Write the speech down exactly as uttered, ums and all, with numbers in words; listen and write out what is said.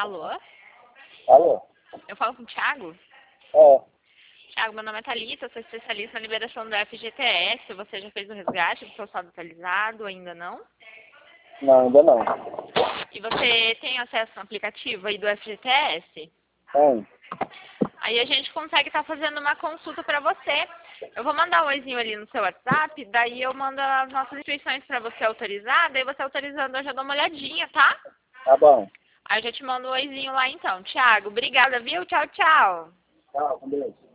Alô? Alô? Eu falo com o Thiago? É. Thiago, meu nome é Thalita, eu sou especialista na liberação do F G T S. Você já fez o resgate do seu saldo atualizado? Ainda não? Não, ainda não. E você tem acesso ao aplicativo aí do F G T S? Tem. Aí a gente consegue estar fazendo uma consulta para você. Eu vou mandar um oizinho ali no seu WhatsApp, daí eu mando as nossas instruções para você autorizar, daí você autorizando eu já dou uma olhadinha, tá? Tá bom. Aí eu já te mando um oizinho lá então. Thiago, obrigada, viu? Tchau, tchau. Tchau, com Deus.